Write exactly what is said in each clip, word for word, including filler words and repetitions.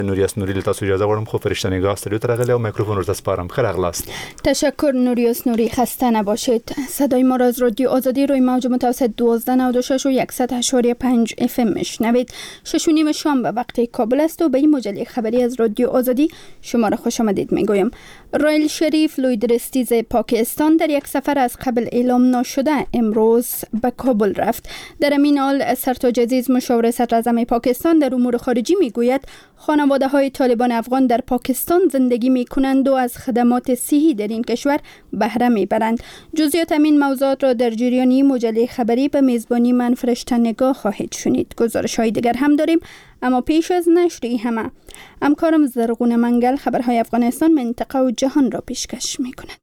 نوریاس نوری تاسو اجازه غواړم خو فرشته‌نگاه استودیو ته راغلی او میکروفون ورته سپارم. ښه راغلاست. تشکر نوریاس نوری، خسته نباشید. صدای ما را از رادیو آزادی روی موج متوسط دوازده نود و شش و صد و پنج اف ام میشنوید. شش و نیم شام به وقت کابل است و به این مجله خبری از رادیو آزادی شما را خوش آمدید میگویم. رائل شریف لویدرستیز پاکستان در یک سفر از قبل اعلام نشده امروز به کابل رفت. در این حال سرتاج عزیز مشاور صدر اعظم پاکستان در امور خارجی میگوید خانواده های طالبان افغان در پاکستان زندگی می کنند و از خدمات صحی در این کشور بهره می برند. جزئیات این موضوعات را در جریان مجله خبری به میزبانی من فرشته‌نگاه خواهید شنید. گزارش های دیگر هم داریم، اما پیش از نشر این همه همکارم زرغون منگل خبرهای افغانستان، منطقه و جهان را پیشکش می کند.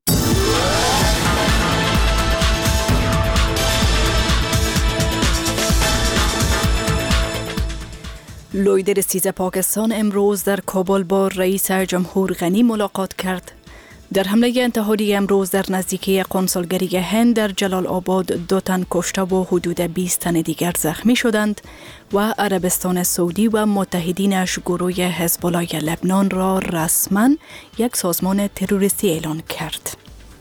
لویدرستیز پاکستان امروز در کابل با رئیس جمهور غنی ملاقات کرد. در حمله انتحاری امروز در نزدیکی قنصلگری هند در جلال آباد دو تن کشته و حدود بیست تن دیگر زخمی شدند و عربستان سعودی و متحدینش گروه حزب الله لبنان را رسما یک سازمان تروریستی اعلان کرد.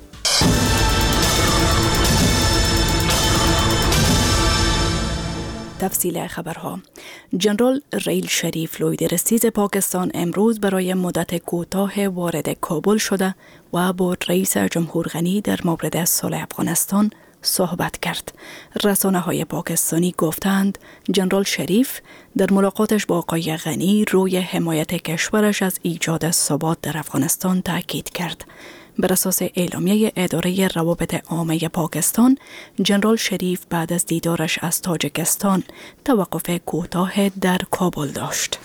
تفصیل خبرها. جنرال رائل شریف لویدرستیز پاکستان امروز برای مدت کوتاه وارد کابل شده و با رئیس جمهور غنی در مورد صلح افغانستان صحبت کرد. رسانه های پاکستانی گفتند جنرال شریف در ملاقاتش با آقای غنی روی حمایت کشورش از ایجاد ثبات در افغانستان تاکید کرد. بر اساس اعلامیه اداره روابط عامه پاکستان، جنرال شریف بعد از دیدارش از تاجیکستان توقف کوتاه در کابل داشت.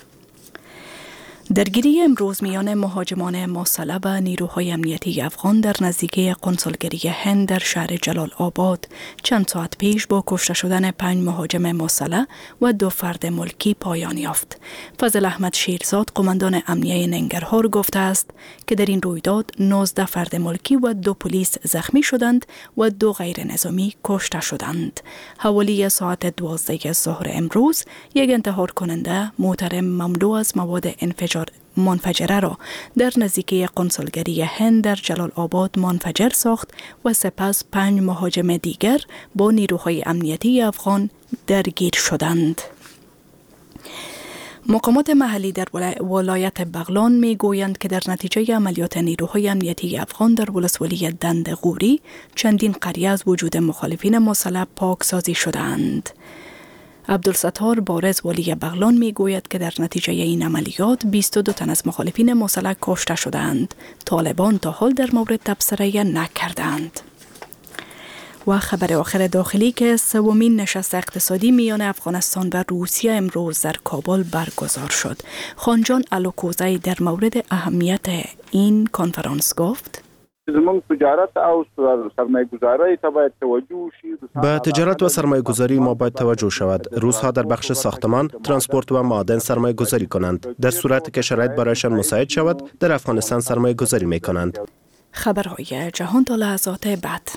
درگیری امروز میان مهاجمان مسلح و نیروهای امنیتی افغان در نزدیکی قنصلگری هند در شهر جلال آباد چند ساعت پیش با کشته شدن پنج مهاجم مسلح و دو فرد ملکی پایان یافت. فضل احمد شیرزاد قماندان امنیه ننگرهار گفته است که در این رویداد نوزده فرد ملکی و دو پلیس زخمی شدند و دو غیر نظامی کشته شدند. حوالی ساعت دوازده ظهر امروز یک انتحار کننده موتر مملو از مواد انفجار منفجره را در نزدیکی قنصلگری هند در جلال آباد منفجر ساخت و سپس پنج مهاجم دیگر با نیروهای امنیتی افغان درگیر شدند. مقامات محلی در ولایت بغلان می گویند که در نتیجه عملیات نیروهای امنیتی افغان در ولسوالی دندغوری چندین قریه از وجود مخالفین مسلح پاکسازی شدند. عبدالستار بارز والی بغلان می گوید که در نتیجه این عملیات بیست و دو تن از مخالفین مسلح کشته شدند. طالبان تا حال در مورد تبصره نکردند. و خبر آخر داخلی که سومین نشست اقتصادی میان افغانستان و روسیه امروز در کابل برگزار شد. خانجان الوکوزی در مورد اهمیت این کنفرانس گفت: زموږ تجارت او سرمایه‌گذاری ته باید توجه شي. به تجارت و سرمایه‌گذاری ما باید توجه شود. روس‌ها در بخش ساختمان، ترانسپورت و معادن سرمایه‌گذاری کنند. در صورتی که شرایط برایشان مساعد شود، در افغانستان سرمایه‌گذاری می‌کنند. خبرهای جهان تا لحظات بعد.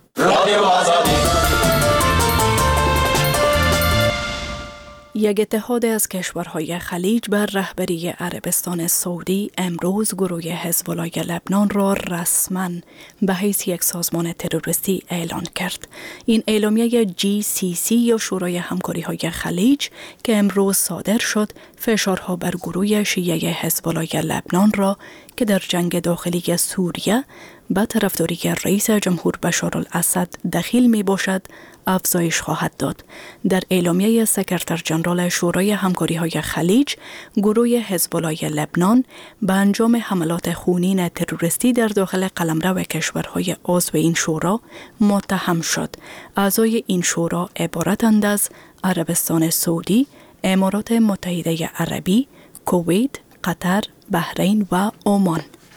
یک اتحاد از کشورهای خلیج بر رهبری عربستان سعودی امروز گروه حزب الله لبنان را رسما به حیث یک سازمان تروریستی اعلان کرد. این اعلامیه جی سی سی یا شورای همکاری‌های خلیج که امروز صادر شد، فشارها بر گروه شیعه حزب الله لبنان را که در جنگ داخلی سوریه به طرفداری رئیس جمهور بشار الاسد دخیل می باشد افزایش خواهد داد. در اعلامیه سکرتر جنرال شورای همکاری‌های خلیج، گروه حزب الله لبنان به انجام حملات خونین تروریستی در داخل قلمرو کشورهای عضو این شورا متهم شد. اعضای این شورا عبارتند از عربستان سعودی، امارات متحده عربی، کویت، قطر، بحرین و عمان.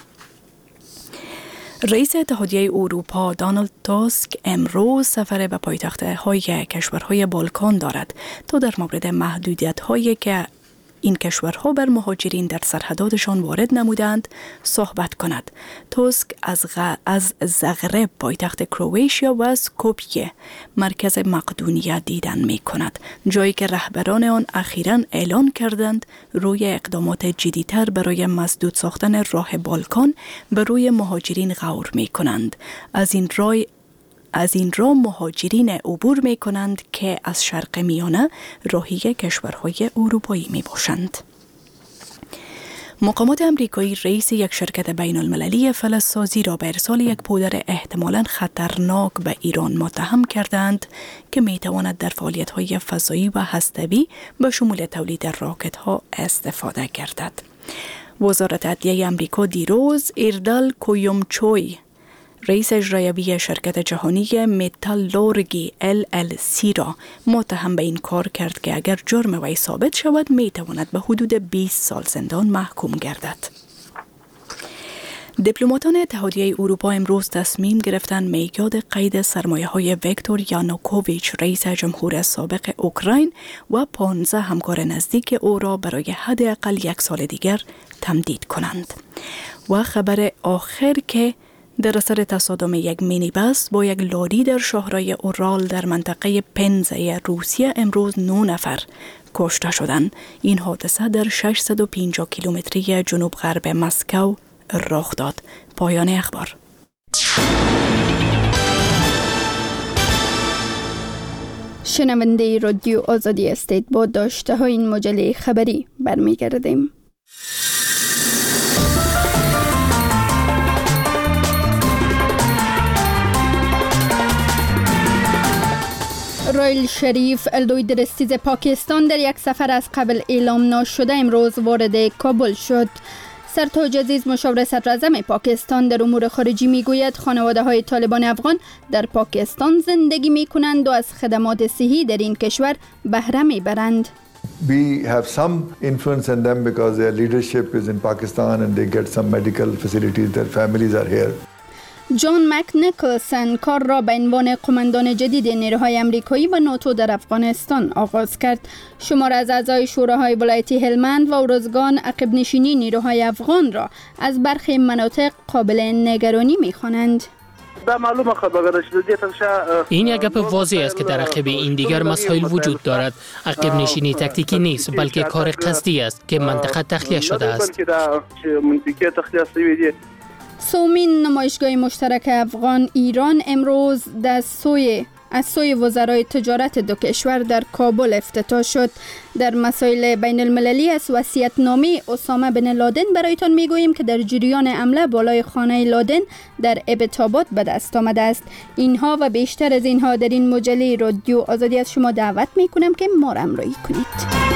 رئیس اتحادیه اروپا دونالد تاسک امروز سفر به پایتخت‌های کشورهای بالکان دارد تا در مورد محدودیت‌هایی که این کشورها بر مهاجرین در سرحداتشان وارد نمودند صحبت کند. توسک از, غ... از زغرب پایتخت کرواتیا و از اسکوپیه مرکز مقدونیه دیدن می کند، جایی که رهبران آن اخیراً اعلان کردند روی اقدامات جدی‌تر برای مسدود ساختن راه بالکان به روی مهاجرین غور می کنند. از این راه از این راه مهاجرین عبور می کنند که از شرق میانه راهی کشورهای اروپایی می باشند. مقامات امریکایی رئیس یک شرکت بین المللی فلزسازی را به ارسال یک پودر احتمالاً خطرناک به ایران متهم کردند که می تواند در فعالیت‌های فضایی و هسته‌ای به شمول تولید راکت‌ها استفاده گردد. وزارت عدلیه امریکا دیروز ایردال کویومچوی رئیس اجرایی شرکت جهانی متالورگی ال ال سی را متهم به این کار کرد که اگر جرم وی ثابت شود می تواند به حدود بیست سال زندان محکوم گردد. دیپلماتان اتحادیه اروپا امروز تصمیم گرفتند میعاد قید سرمایه‌های ویکتور یانوکوویچ رئیس جمهور سابق اوکراین و پانزده همکار نزدیک او را برای حداقل یک سال دیگر تمدید کنند. و خبر آخر که در اثر تصادم یک مینی بس با یک لاری در شاهرای اورال در منطقه پنزه روسیه امروز نه نفر کشته شدند. این حادثه در ششصد و پنجاه کیلومتری جنوب غرب مسکو رخ داد. پایان اخبار. شنونده رادیو آزادی هستید. با داشته های این مجله خبری برمیگردیم. رایل شریف الدوی درستیز پاکستان در یک سفر از قبل اعلام نشده امروز وارد کابل شد. سرتاج عزیز مشاور صدراعظم پاکستان در امور خارجی میگوید خانواده های طالبان افغان در پاکستان زندگی می کنند و از خدمات صحی در این کشور بهره می برند. We have some influence on them because their leadership is in Pakistan and they get some medical facilities, their families are here. جان مک نیکلسن کار را به عنوان قماندان جدید نیروهای امریکایی و ناتو در افغانستان آغاز کرد. شمار از اعضای شوراهای ولایتی هلمند و ارزگان عقب نشینی نیروهای افغان را از برخی مناطق قابل نگرانی می‌خوانند. این یک گپ واضح است که در عقب این دیگر مسائل وجود دارد. عقب نشینی تاکتیکی نیست بلکه کار قصدی است که منطقه تخلیه شده است. سومین نمایشگاه مشترک افغان ایران امروز در سوی از سوی وزرای تجارت دو کشور در کابل افتتاح شد. در مسائل بین المللی از وصیت‌نامه اسامه بن لادن برایتان میگوییم که در جریان حمله بالای خانه لادن در ابتاباد به دست آمده است. اینها و بیشتر از اینها در این مجله رادیو آزادی از شما دعوت میکنم که ما را همراهی کنید.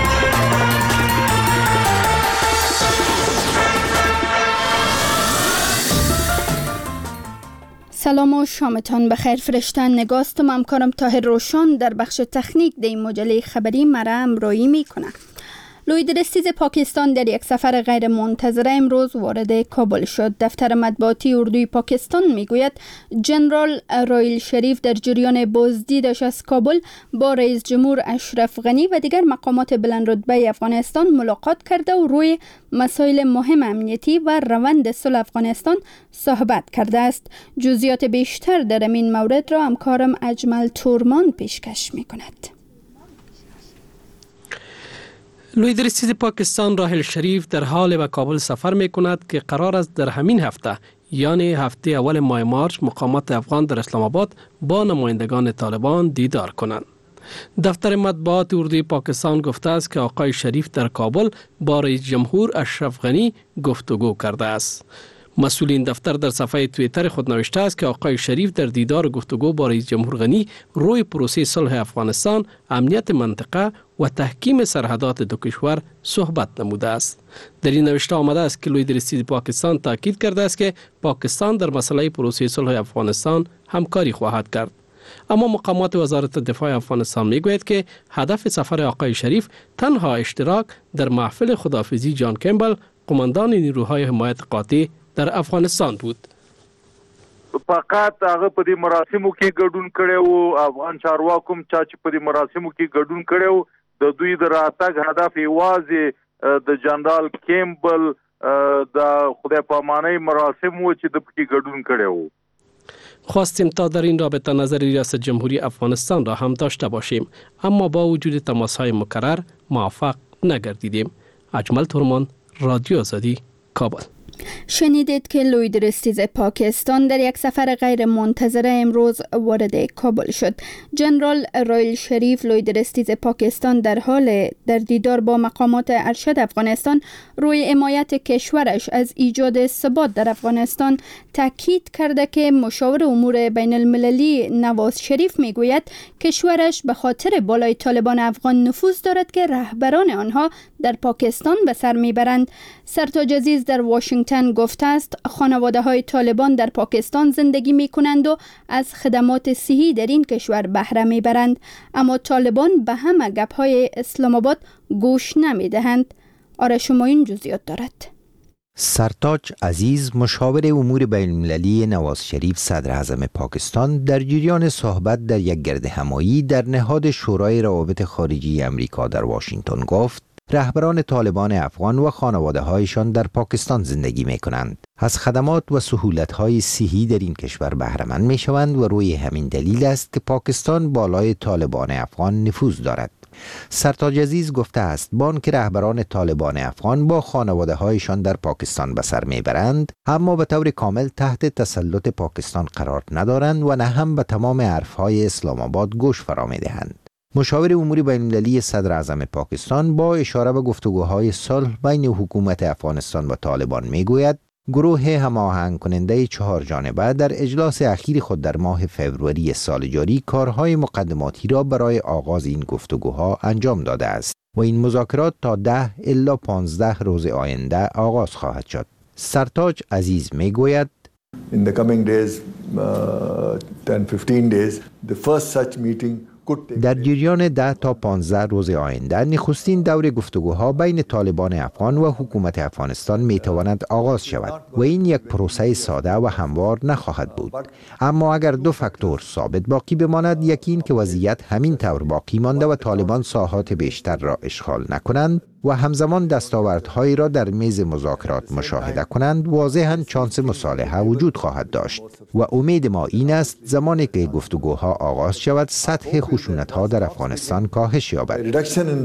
سلام و شامتان بخیر. فرشتن نگاستم همکارم طاهر روشن در بخش تکنیک در این مجله خبری مرا همراهی میکنه. لوی درستیز پاکستان در یک سفر غیر منتظره امروز وارد کابل شد. دفتر مطبوعاتی اردوی پاکستان میگوید جنرال رایل شریف در جریان بازدیدش از کابل با رئیس جمهور اشرف غنی و دیگر مقامات بلند رتبه افغانستان ملاقات کرده و روی مسائل مهم امنیتی و روند صلح افغانستان صحبت کرده است. جزئیات بیشتر در این مورد را همکارم اجمل تورمان پیشکش میکند. لوی درستیز پاکستان راحل شریف در حال به کابل سفر می کند که قرار است در همین هفته یعنی هفته اول ماه مارچ مقامات افغان در اسلام آباد با نمایندگان طالبان دیدار کنند. دفتر مطبوعات اردوی پاکستان گفته است که آقای شریف در کابل با رئیس جمهور اشرف غنی گفتگو کرده است. مسئول این دفتر در صفحه توییتر خود نوشته است که آقای شریف در دیدار و گفتگو با رئیس جمهور غنی روی پروسه صلح افغانستان، امنیت منطقه و تحکیم سرحدات دو کشور صحبت نموده است. در این نوشته آمده است که لوی درستیز پاکستان تاکید کرده است که پاکستان در مسئله پروسه صلح افغانستان همکاری خواهد کرد. اما مقامات وزارت دفاع افغانستان میگوید که هدف سفر آقای شریف تنها اشتراک در محفل خداحافظی جان کمبل، قماندان نیروهای حمایت قاطع در افغانستان بود. فقط هغه په دې مراسمو کې ګډون کړو. افغان چارواکو چې په دې مراسمو کې ګډون کړو د دوی د راتګ هدف یوازې د جنرال کیمبل د خدای پامانۍ مراسم و چې د پکې ګډون کړی وو. خواستیم تا در این رابطه نظر ریاست جمهوری افغانستان را هم داشته باشیم، اما با وجود تماس‌های مکرر موفق نگردیدیم. اجمل ترمان، رادیو آزادی، کابل. شنیدید که لوید رستیز پاکستان در یک سفر غیر منتظره امروز وارد کابل شد. جنرال رایل شریف لوید رستیز پاکستان در حال در دیدار با مقامات ارشد افغانستان روی حمایت کشورش از ایجاد ثبات در افغانستان تاکید کرده که مشاور امور بین المللی نواز شریف میگوید کشورش به خاطر بالای طالبان افغان نفوذ دارد که رهبران آنها در پاکستان به سر میبرند. سرتاج عزیز در واشنگتن گفته است خانواده های طالبان در پاکستان زندگی می کنند و از خدمات صحی در این کشور بهره می برند، اما طالبان به همه گپ های اسلام آباد گوش نمی دهند. آرش همایون جزئیات دارد. سرتاج عزیز مشاور امور بین المللی نواز شریف صدر اعظم پاکستان در جریان صحبت در یک گرد همایی در نهاد شورای روابط خارجی امریکا در واشنگتن گفت رهبران طالبان افغان و خانواده هایشان در پاکستان زندگی می کنند. از خدمات و سهولت های صحی در این کشور بهره مند می شوند و روی همین دلیل است که پاکستان بالای طالبان افغان نفوذ دارد. سرتاج عزیز گفته است بان که رهبران طالبان افغان با خانواده هایشان در پاکستان به سر می برند، اما به طور کامل تحت تسلط پاکستان قرار ندارند و نه هم به تمام حرف های اسلام آباد گوش فرا می دهند. مشاور امور بین المللی صدر اعظم پاکستان با اشاره به گفتگوهای صلح بین حکومت افغانستان و طالبان میگوید گروه هماهنگ کننده چهار جانبه در اجلاس اخیر خود در ماه فوریه سال جاری کارهای مقدماتی را برای آغاز این گفتگوها انجام داده است و این مذاکرات تا ده الی پانزده روز آینده آغاز خواهد شد. سرتاج عزیز میگوید In the coming days, uh, ten to fifteen days, the first such meeting در جریان ده تا پانزده روز آینده نخستین دور گفتگوها بین طالبان افغان و حکومت افغانستان می تواند آغاز شود و این یک پروسه ساده و هموار نخواهد بود. اما اگر دو فاکتور ثابت باقی بماند، یکی این که وضعیت همین طور باقی مانده و طالبان ساحات بیشتر را اشغال نکنند و همزمان دستاوردهایی را در میز مذاکرات مشاهده کنند، واضحاً چانس مصالحه وجود خواهد داشت و امید ما این است زمانی که گفتگوها آغاز شود سطح خشونت‌ها در افغانستان کاهش یابد.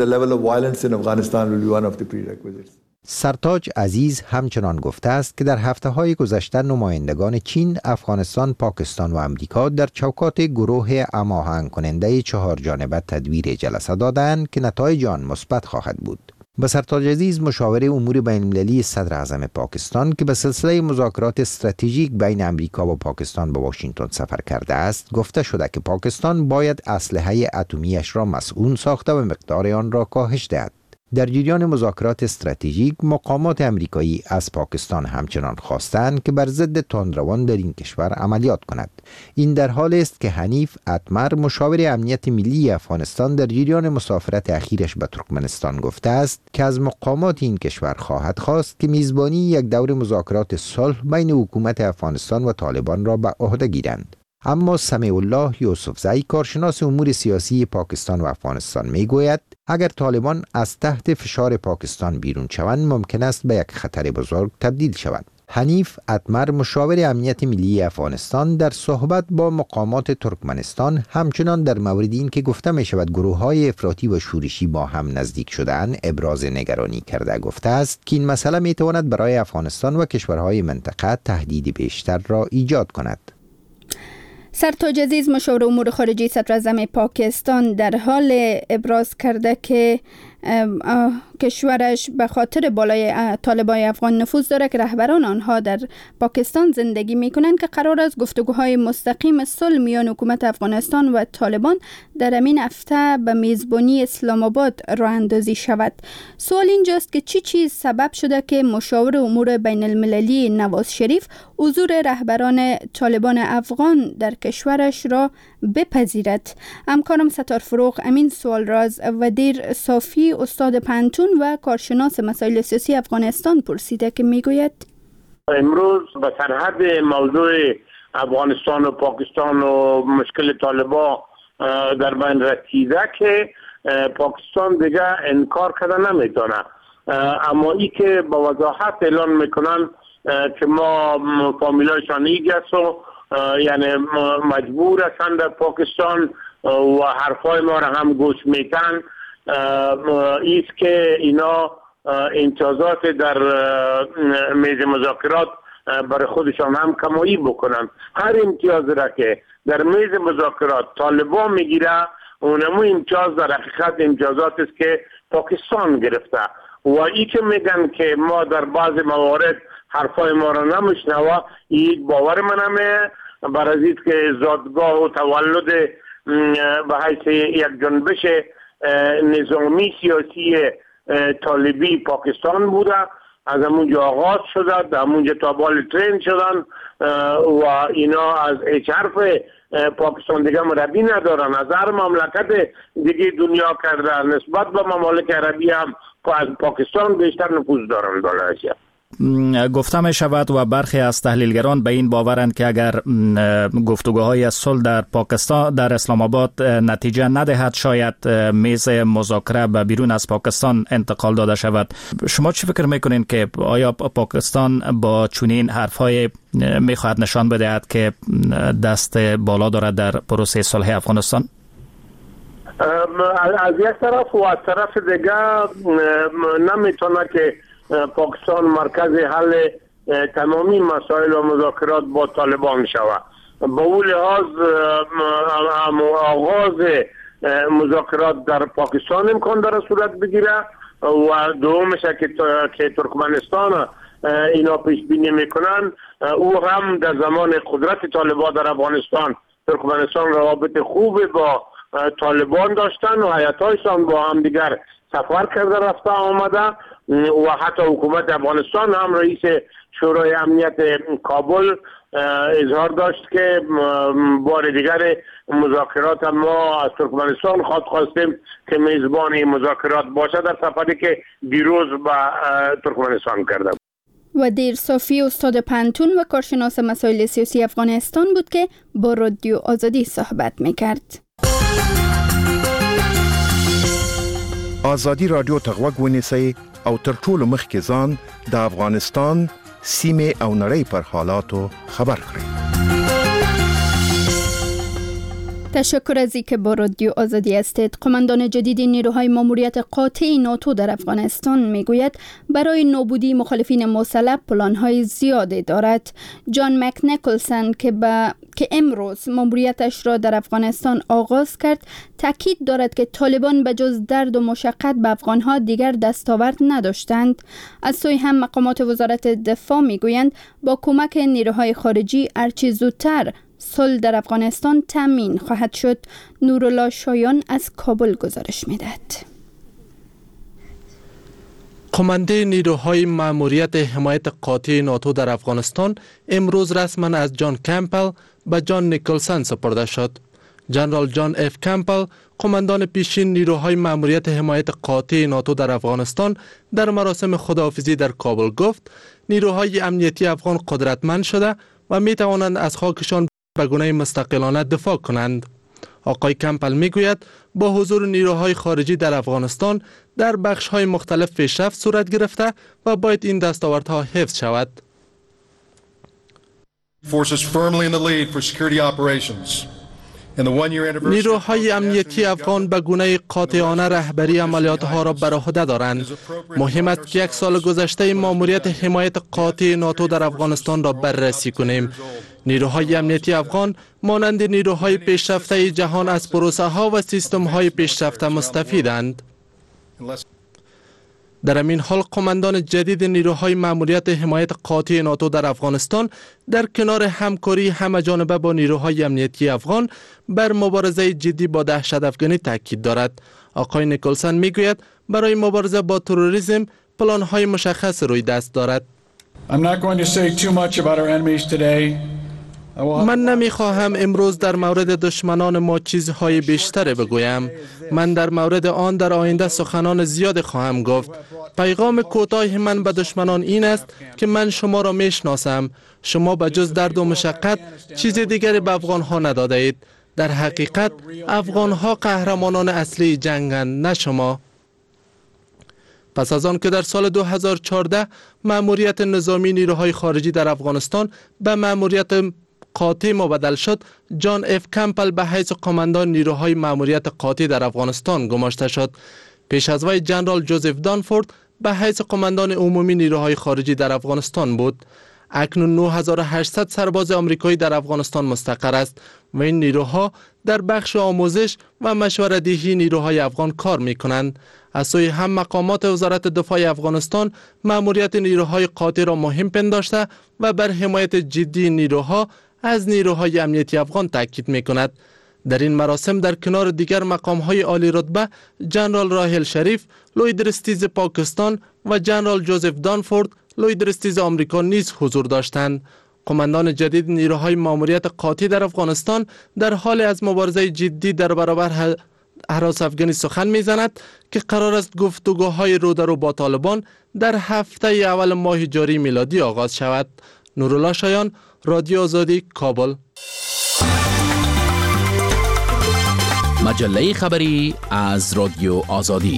سرتاج عزیز همچنان گفته است که در هفته‌های گذشته نمایندگان چین، افغانستان، پاکستان و امریکا در چوکات گروه هماهنگ کننده چهار جانبه تدویر جلسه دادند که نتایج آن مثبت خواهد بود. به سرتاج عزیز مشاور امور بین المللی صدر اعظم پاکستان که به سلسله مذاکرات استراتژیک بین امریکا و پاکستان به واشنگتن سفر کرده است گفته شده که پاکستان باید اسلحه اتمیش را مسئول ساخته و مقدار آن را کاهش دهد. در جریان مذاکرات استراتژیک مقامات امریکایی از پاکستان همچنان خواستند که بر ضد تندروان در این کشور عملیات کند. این در حالی است که حنیف اتمر مشاور امنیت ملی افغانستان در جریان مسافرت اخیرش به ترکمنستان گفته است که از مقامات این کشور خواهد خواست که میزبانی یک دور مذاکرات صلح بین حکومت افغانستان و طالبان را به عهده گیرند. اما سمیع الله یوسفزئی کارشناس امور سیاسی پاکستان و افغانستان میگوید اگر طالبان از تحت فشار پاکستان بیرون شوند ممکن است به یک خطر بزرگ تبدیل شوند. حنیف اتمر مشاور امنیت ملی افغانستان در صحبت با مقامات ترکمنستان همچنان در مورد این که گفته می شود گروه های افراطی و شورشی با هم نزدیک شدن ابراز نگرانی کرده گفته است که این مسئله می تواند برای افغانستان و کشورهای منطقه تهدید بیشتر را ایجاد کند. سرتاج عزیز مشاور امور خارجی صدر اعظم پاکستان در حال ابراز کرده که کشورش به خاطر بالای طالبان افغان نفوذ داره که رهبران آنها در پاکستان زندگی میکنند که قرار است گفتگوهای مستقیم صلح میان حکومت افغانستان و طالبان در همین هفته به میزبانی اسلام آباد راه اندازی شود. سوال اینجاست که چی چیز سبب شده که مشاور امور بین المللی نواز شریف حضور رهبران طالبان افغان در کشورش را بپذیرد؟ همکارم ستار فروغ امین سوال را از ودیر صافی استاد پنتون و کارشناس مسائل سیاسی افغانستان پرسیده که میگوید امروز به سرحد موضوع افغانستان و پاکستان و مشکل طالبان در بین رسیده که پاکستان دیگه انکار کرده نمیتونه اما ای که با وضاحت اعلان میکنن که ما فامیلایشان ایگ است و یعنی مجبور هستند در پاکستان و حرفای ما را هم گوش میتن، ایست که اینا امتیازات در میز مذاکرات برای خودشان هم کمایی بکنن. هر امتیاز را که در میز مذاکرات طالبان میگیره اونمو امتیاز در حقیقت امتیازات است که پاکستان گرفته و ای که میگن که ما در بعض موارد حرفای ما را نمیشنوه، یک باور منمه بر از این که زادگاه و تولد به حیث یک جنبش نظامی سیاسی طالبی پاکستان بوده. از همونجا آغاز شده، در همونجا تابال ترین شدن و اینا از هیچ حرف پاکستان دیگه مربی ندارن، از هر مملکت دیگه دنیا کرده نسبت به ممالک عربی هم از پاکستان بیشتر نفوذ دارن در آسیا. گفته می شود و برخی از تحلیلگران به این باورند که اگر گفتگوهای صلح در پاکستان در اسلام آباد نتیجه ندهد شاید میز مذاکره به بیرون از پاکستان انتقال داده شود. شما چی فکر میکنین که آیا پاکستان با چنین حرفهای میخواهد نشان بدهد که دست بالا دارد در پروسه صلح افغانستان؟ از یک طرف و از طرف دیگه نمیتونه که پاکستان مرکز حل تمامی مسائل و مذاکرات با طالبان شود. با اون لحاظ آغاز مذاکرات در پاکستان امکان داره صورت بگیره و دومش که ترکمنستان اینا پیش بینی میکنن، او هم در زمان قدرت طالبان در افغانستان ترکمنستان روابط خوب با طالبان داشتن و هیئت‌هایشان با هم دیگر سفر کرده رفته آمده و حتی حکومت افغانستان هم رئیس شورای امنیت کابل اظهار داشت که بار دیگر مذاکرات ما از ترکمنستان خواد خواستیم که میزبان مذاکرات باشه در سفری که دیروز به ترکمنستان کرده. و دیر صافی استاد پنتون و کارشناس مسائل سیاسی افغانستان بود که با رادیو آزادی صحبت میکرد. آزادی رادیو تغوږ ونیسئ او تر ټولو مخکې ځان د افغانستان سیمې او نړۍ پر حالاتو خبر کړئ. تشکر از اینکه با رادیو آزادی هستید. قماندان جدید نیروهای ماموریت قاطع ناتو در افغانستان میگوید برای نابودی مخالفین مسلح پلان‌های زیادی دارد. جان مک نیکلسن که با که امروز ماموریتش را در افغانستان آغاز کرد تاکید دارد که طالبان به جز درد و مشقت به افغانها دیگر دستاورد نداشتند. از سوی هم مقامات وزارت دفاع میگویند با کمک نیروهای خارجی هرچه زودتر صلح در افغانستان تامین خواهد شد. نورالله شایان از کابل گزارش میدهد. قمانده نیروهای مأموریت حمایت قاطع ناتو در افغانستان امروز رسما از جان کمپل به جان نیکلسن سپرده شد. جنرال جان اف کمپل، قماندان پیشین نیروهای مأموریت حمایت قاطع ناتو در افغانستان، در مراسم خداحافظی در کابل گفت نیروهای امنیتی افغان قدرتمند شده و می توانند از خاکشان به گونه مستقلانه دفاع کنند. آقای کمپل میگوید با حضور نیروهای خارجی در افغانستان در بخش‌های مختلف پیشرفت صورت گرفته و باید این دستاوردها حفظ شود. نیروهای امنیتی افغان به گونه قاطعانه رهبری عملیاتها را بر عهده دارند. مهم است که یک سال گذشته ماموریت حمایت قاطع ناتو در افغانستان را بررسی کنیم. نیروهای امنیتی افغان مانند نیروهای پیشرفته جهان از پروسه ها و سیستم های پیشرفته مستفیدند. در این حال قماندان جدید نیروهای مأموریت حمایت قاطع ناتو در افغانستان در کنار همکاری همه‌جانبه با نیروهای امنیتی افغان بر مبارزه جدی با دهشت افغانی تاکید دارد. آقای نیکلسن میگوید برای مبارزه با تروریسم پلان‌های مشخص روی دست دارد. من نمیخواهم امروز در مورد دشمنان ما چیزهای بیشتر بگویم. من در مورد آن در آینده سخنان زیاد خواهم گفت. پیغام کوتاه من به دشمنان این است که من شما را میشناسم. شما به جز درد و مشقت چیز دیگری به افغانها نداده اید. در حقیقت افغانها قهرمانان اصلی جنگند، نه شما. پس از آن که در سال دو هزار و چهارده مأموریت نظامی نیروهای خارجی در افغانستان به مأموریت قاطع مبدل شد، جان اف کمپل به حیث قماندان نیروهای مأموریت قاطع در افغانستان گماشته شد. پیش از وی جنرال جوزف دانفورد به حیث قماندان عمومی نیروهای خارجی در افغانستان بود. اکنون نه هزار و هشتصد سرباز آمریکایی در افغانستان مستقر است و این نیروها در بخش آموزش و مشوره‌دهی نیروهای افغان کار می‌کنند. از سوی هم مقامات وزارت دفاع افغانستان مأموریت نیروهای قاطع را مهم پنداشته و بر حمایت جدی نیروها از نیروهای امنیتی افغان تاکید می‌کند. در این مراسم در کنار دیگر مقام‌های عالی رتبه جنرال راهل شریف، لوی درستیز پاکستان و جنرال جوزف دانفورد، لوی درستیز آمریکا نیز حضور داشتند. قماندان جدید نیروهای مأموریت قاطع در افغانستان در حال از مبارزه جدی در برابر هراس افغانی سخن می‌زند که قرار است گفتگوهای رو در رو با طالبان در هفته اول ماه جاری میلادی آغاز شود. نورالله شایان، رادیو آزادی، کابل. مجله خبری از رادیو آزادی.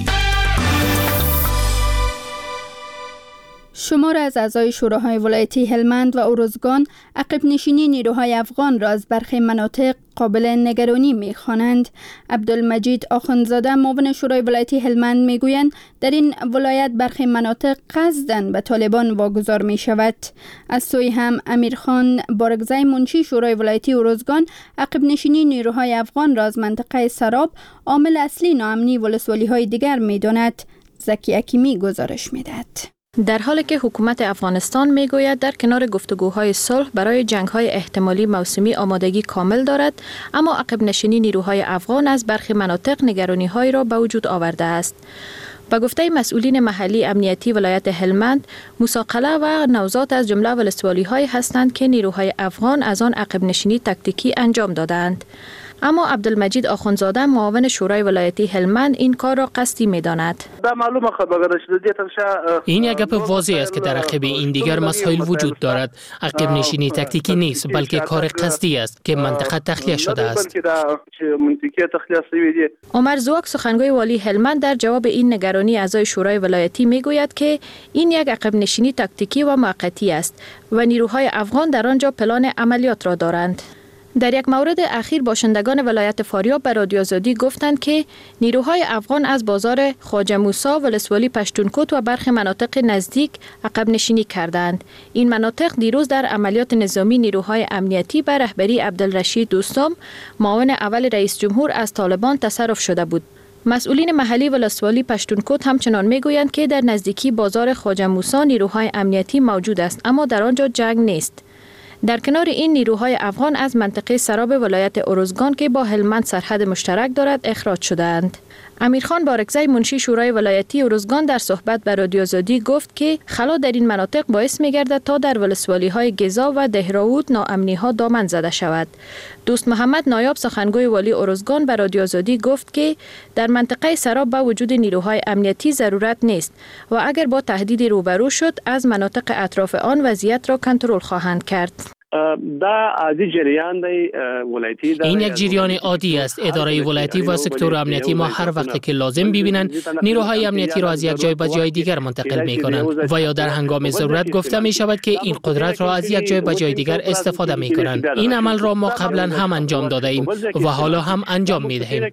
شمار از اعضای شوراهای ولایتی هلمند و اروزگان عقب نشینی نیروهای افغان را از برخی مناطق قابل نگرانی می‌خوانند. عبدالمجید آخوندزاده معاون شورای ولایتی هلمند میگویند در این ولایت برخی مناطق قصداً به طالبان واگذار می‌شود. از سوی هم امیرخان بارگزای منشی شورای ولایتی اروزگان عقب نشینی نیروهای افغان را از منطقه سراب عامل اصلی ناامنی ولسوالی‌های دیگر می‌داند. زکی حکیمی گزارش می‌دهد. در حالی که حکومت افغانستان میگوید در کنار گفتگوهای صلح برای جنگ‌های احتمالی موسمی آمادگی کامل دارد، اما عقب نشینی نیروهای افغان از برخی مناطق نگرانی‌های را به وجود آورده است. به گفته مسئولین محلی امنیتی ولایت هلمند، موساقله و نوزاد از جمله ولسوالی‌هایی هستند که نیروهای افغان از آن عقب نشینی تاکتیکی انجام دادند. اما عبدالمجید آخوندزاده معاون شورای ولایتی هلمند این کار را قصدی می‌داند. این یک گپ واضح است که در عقب این دیگر مسائل وجود دارد. عقب نشینی تاکتیکی نیست، بلکه کار قصدی است که منطقه تخلیه شده است. عمر زواک سخنگوی والی هلمند در جواب این نگرانی اعضای شورای ولایتی میگوید که این یک عقب نشینی تاکتیکی و موقتی است و نیروهای افغان در آنجا پلان عملیات را دارند. در یک مورد اخیر باشندگان ولایت فاریاب به رادیو آزادی گفتند که نیروهای افغان از بازار خواجه موسی، ولسوالی پشتونکوت و برخی مناطق نزدیک عقب نشینی کردند. این مناطق دیروز در عملیات نظامی نیروهای امنیتی به رهبری عبدالرشید دوستم، معاون اول رئیس جمهور، از طالبان تصرف شده بود. مسئولین محلی ولسوالی پشتونکوت همچنان میگویند که در نزدیکی بازار خواجه موسی نیروهای امنیتی موجود است، اما در آنجا جنگ نیست. در کنار این نیروهای افغان از منطقه سراب ولایت اروزگان که با هلمند سرحد مشترک دارد اخراج شدند. امیرخان بارگزای منشی شورای ولایتی اروزگان در صحبت با رادیو آزادی گفت که خلا در این مناطق باعث می‌گردد تا در ولسوالی‌های گزا و دهراود ناامنی‌ها دامن زده شود. دوست محمد نایاب سخنگوی والی اروزگان به رادیو آزادی گفت که در منطقه سراب با وجود نیروهای امنیتی ضرورت نیست و اگر با تهدیدی روبرو شد از مناطق اطراف آن وضعیت را کنترل خواهند کرد. این یک جریان عادی است. اداره ولایتی و سکتور امنیتی ما هر وقت که لازم ببینند نیروهای امنیتی را از یک جای به جای دیگر منتقل می کنند و یا در هنگام ضرورت گفته می شود که این قدرت را از یک جای به جای دیگر استفاده می کنند. این عمل را ما قبلا هم انجام داده ایم و حالا هم انجام می دهیم.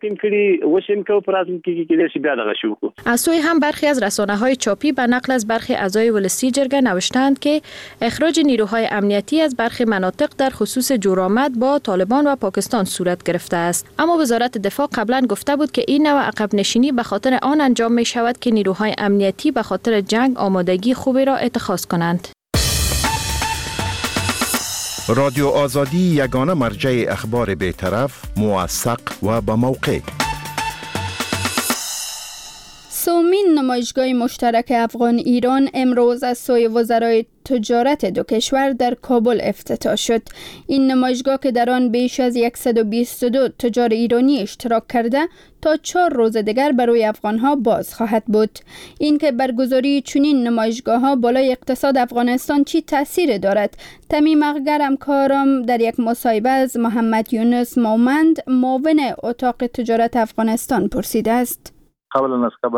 از سوی هم برخی از رسانه‌های چاپی به نقل از برخی اعضای ولسی جرگه نوشتند که اخراج نیروهای امنیتی از برخی مناطق در خصوص جورآمد با طالبان و پاکستان صورت گرفته است. اما وزارت دفاع قبلا گفته بود که این نوع عقب نشینی به خاطر آن انجام می شود که نیروهای امنیتی به خاطر جنگ آمادگی خوبی را اتخاذ کنند. رادیو آزادی یگانه مرجع اخبار بی‌طرف، موثق و با موقع. سومین نمایشگاه مشترک افغان ایران امروز از سوی وزرای تجارت دو کشور در کابل افتتاح شد. این نمایشگاه که در آن بیش از صد و بیست و دو تجار ایرانی اشتراک کرده تا چهار روز دیگر برای افغانها باز خواهد بود. این که برگزاری چنین نمایشگاه‌ها بالای اقتصاد افغانستان چی تأثیر دارد؟ تمیم اغگر همکارم در یک مصاحبه از محمد یونس مومند معاون اتاق تجارت افغانستان پرسیده است. قبلا از قبل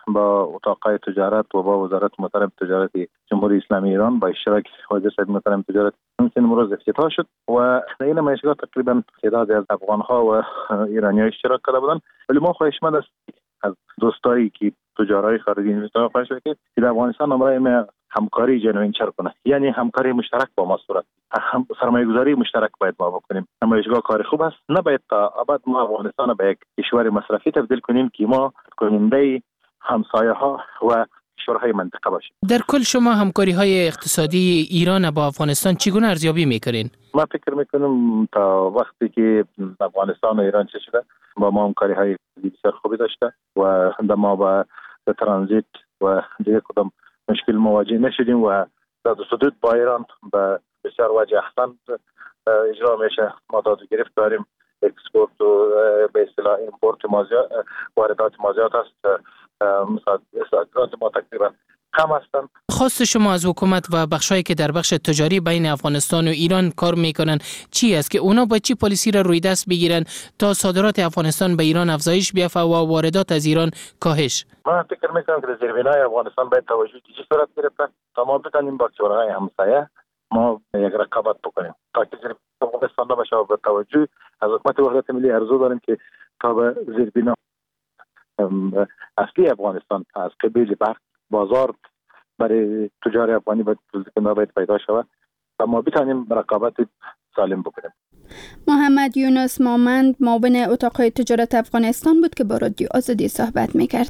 با اتاقای تجارت و با وزارت محترم تجارت جمهوری اسلامی ایران با اشتراک حاجی صاحب محترم تجارت این امروز افتتاح شد و در این نمایشگاه تقریبا تعداد از افغان‌ها و ایرانی‌ها اشتراک کرده بودند. ولی ما خواهشمند است از دوستایی که تجارای خارجی اینجا خواهش که در افغانستان امروز همکاری جنوین چر کنه، یعنی همکاری مشترک با ما صورت هم سرمایه گذاری مشترک باید ما بکنیم. نمایشگاه کار خوب است، نباید تا ابد ما افغانستان به یک کشور مصرفی تبدیل کنیم که ما کننده همسایه ها و کشورهای منطقه باشیم. در کل شما همکاری های اقتصادی ایران با افغانستان چگونه ارزیابی میکنین؟ ما فکر میکنم تا وقتی که افغانستان و ایران چه شده با ما همکاری های بسیار خوبی داشته و ما با ترانزیت و دیگه کدام مشکل مواجه نشدیم و در حدود با ایران به بسیار وجه احسن اجرا میشه. ما داد و گرفت داریم، اکسپورت و به اصطلاح ایمپورت مازیات واردات مازیات است، صادرات ما تقریبا کم هستند. خواست شما از حکومت و بخشایی که در بخش تجاری بین افغانستان و ایران کار میکنن چی است که اونا با چی پالیسی را روی دست بگیرن تا صادرات افغانستان به ایران افزایش بیافته و واردات از ایران کاهش؟ من فکر میکنم که زیربنای افغانستان باید توجه دیگه صورت گرفته تا ما بتونیم با کشورهای همسایه ما یک رقابت بکنیم تا که زیربنای افغانستان نباشه و به توجه از حکومت وحدت ملی ارزو داریم که تا به زیربنا اصلی افغانستان از قبیل بخش بازار برای تجار افغانی باید پیدا شود و ما بتونیم رقابت سالم بکنیم. محمد یونس مامند معاون اتاق تجارت افغانستان بود که با رادیو آزادی صحبت میکرد.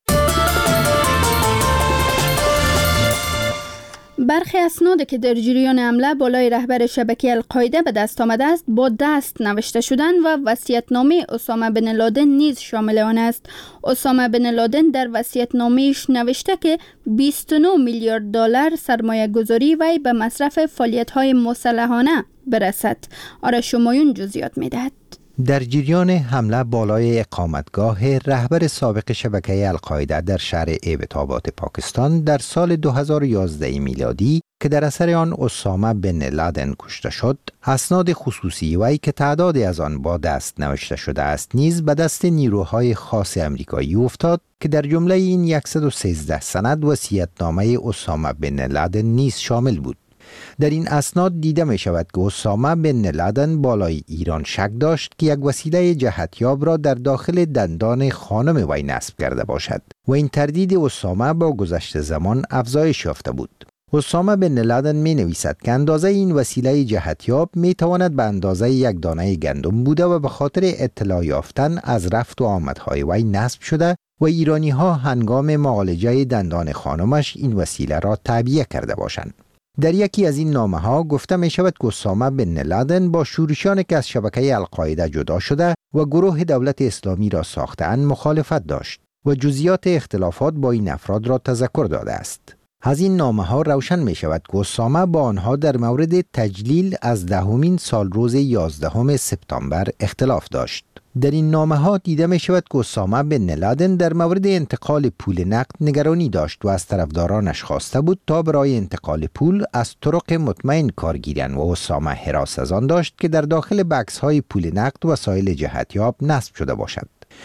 برخی اسنادی که در جریان حمله بالای رهبر شبکه القاعده به دست آمده است با دست نوشته شدن و وصیت‌نامه اسامه بن لادن نیز شامل آن است. اسامه بن لادن در وصیت‌نامه‌اش نوشته که بیست و نه میلیارد دلار سرمایه گذاری وی به مصرف فعالیت‌های مسلحانه برسد. آرش شمایون جزئیات می‌دهد. در جریان حمله بالای اقامتگاه رهبر سابق شبکه القاعده در شهر ایبت‌آباد پاکستان در سال دو هزار و یازده میلادی که در اثر آن اسامه بن لادن کشته شد، اسناد خصوصی وی که تعدادی از آن با دست نوشته شده است نیز به دست نیروهای خاص امریکایی افتاد که در جمله این صد و سیزده سند وصیت‌نامه اسامه بن لادن نیز شامل بود. در این اسناد دیده می شود که اسامه بن لادن بالای ایران شک داشت که یک وسیله جهتیاب را در داخل دندان خانم وی نصب کرده باشد و این تردید اسامه با گذشت زمان افزایش یافته بود. اسامه بن لادن می نویسد که اندازه این وسیله جهتیاب می تواند به اندازه یک دانه گندم بوده و به خاطر اطلاع یافتن از رفت و آمدهای وی نصب شده و ایرانی ها هنگام معالجه دندان خانمش این وسیله را تعبیه کرده باشند. در یکی از این نامه ها گفته می شود که اسامه بن لادن با شورشیانی که از شبکه القاعده جدا شده و گروه دولت اسلامی را ساختند مخالفت داشت و جزئیات اختلافات با این افراد را تذکر داده است. از این نامه ها روشن می شود که اسامه با آنها در مورد تجلیل از دهمین سال روز یازدهم سپتامبر اختلاف داشت. در این نامه ها دیده می شود که اسامه بن لادن در مورد انتقال پول نقد نگرانی داشت و از طرفدارانش خواسته بود تا برای انتقال پول از طرق مطمئن کار گیرند و اسامه هراس از آن داشت که در داخل بکس های پول نقد وسایل جهتیاب نصب شده باشد.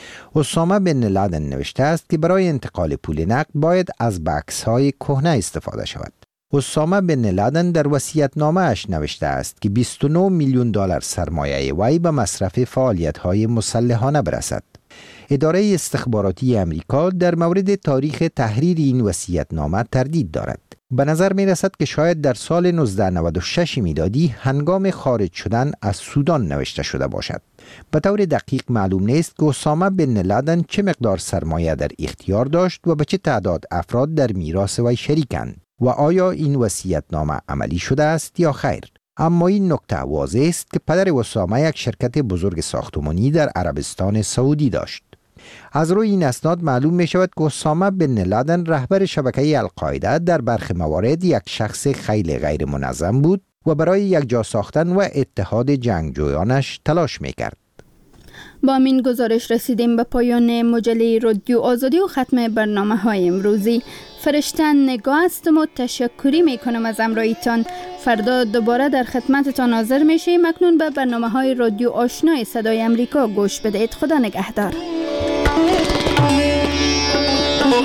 اسامه بن لادن نوشته است که برای انتقال پول نقد باید از بکس های کهنه استفاده شود. اسامه بن لادن در وصیت‌نامه اش نوشته است که بیست و نه میلیون دلار سرمایه وی به مصرف فعالیت‌های مسلحانه برسد. اداره استخباراتی امریکا در مورد تاریخ تحریر این وصیت‌نامه تردید دارد. به نظر می رسد که شاید در سال نوزده نود و شش میلادی هنگام خارج شدن از سودان نوشته شده باشد. به طور دقیق معلوم نیست که اسامه بن لادن چه مقدار سرمایه در اختیار داشت و به چه تعداد افراد در میراث وی شریکند و آیا این وصیت‌نامه عملی شده است یا خیر. اما این نکته واضح است که پدر اسامه یک شرکت بزرگ ساختمانی در عربستان سعودی داشت. از روی این اسناد معلوم می شود که اسامه بن لادن رهبر شبکه القاعده در برخی موارد یک شخص خیلی غیر منظم بود و برای یک جا ساختن و اتحاد جنگجویانش تلاش می کرد. با این گزارش رسیدیم به پایان مجله رادیو آزادی و ختم برنامه های امروزی. فرشتن نگاه هستم و تشکری می کنم از امرایتان. فردا دوباره در خدمتتان حاضر می شیم. اکنون به برنامه های رادیو آشنای صدای امریکا گوش بدهید. خدا نگهدار.